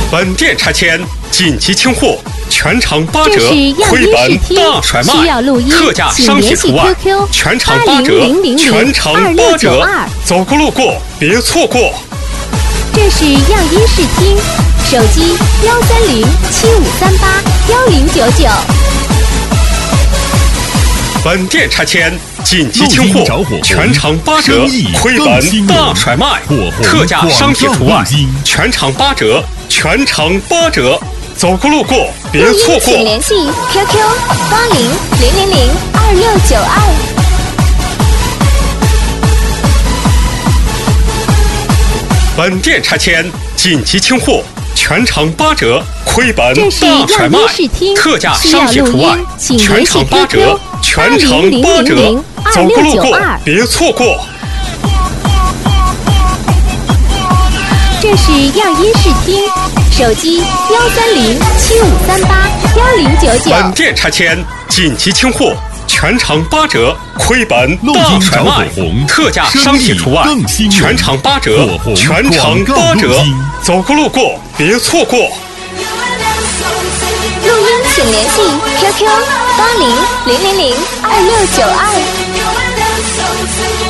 本店拆迁紧急清货，全场8折，亏本大甩卖，特价商品除外，全场8折，全场8折，走过路过别错过。 这是样音视听，手机13075381099。 本店拆迁紧急清货，全场8折，亏本大甩卖，特价商品除外，全场8折，全场8折，走过路过别错过。 请联系 QQ8000022692。 本店拆迁紧急清货，全场8折，亏本大甩卖，特价商品除外，全场8折，全场8折，走过路过别错过。 这是样音视听，手机13075381099。 本店拆迁紧急清货，全场8折，亏本大甩卖，特价商品除外，全场8折，全场8折，走过路过别错过。 录音请联系 QQ8000022692。